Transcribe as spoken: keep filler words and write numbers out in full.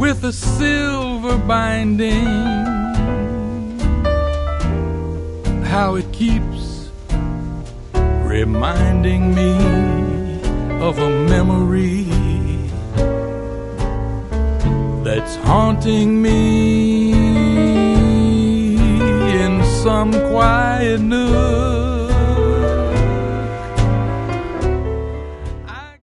with a silver binding, how it keeps reminding me of a memory that's haunting me in some quiet nook.